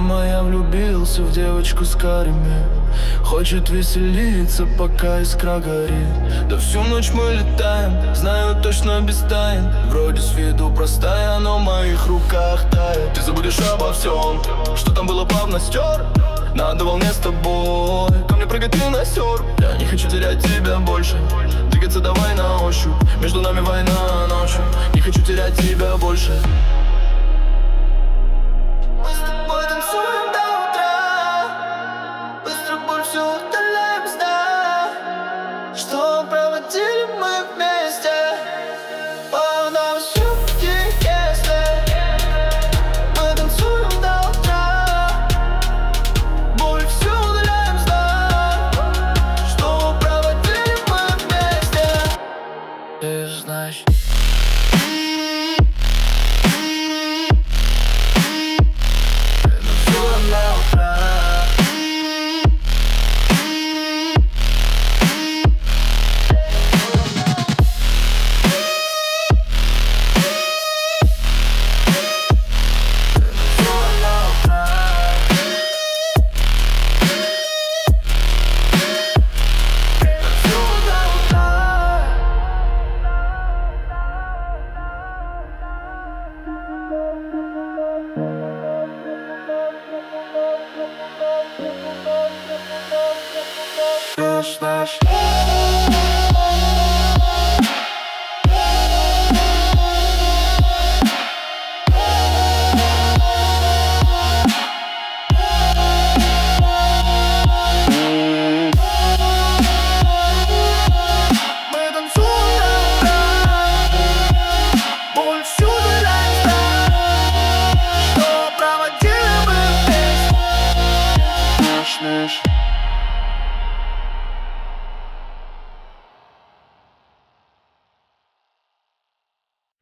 моя влюбился в девочку с карими. Хочет веселиться, пока искра горит. Да всю ночь мы летаем, знаю точно без тайн. Вроде с виду простая, но в моих руках тает. Ты забудешь обо всем, что там было, плавно стер. На одной волне с тобой, ко мне прыгай ты на серф. Я не хочу терять тебя больше, двигаться давай на ощупь. Между нами война ночью, не хочу терять тебя больше. Что проводили мы вместе, по нам сутки, если мы танцуем до утра. Боль всю удаляем, знаем, что проводили мы вместе. Ты знаешь. Танцуем до утра. Знаешь.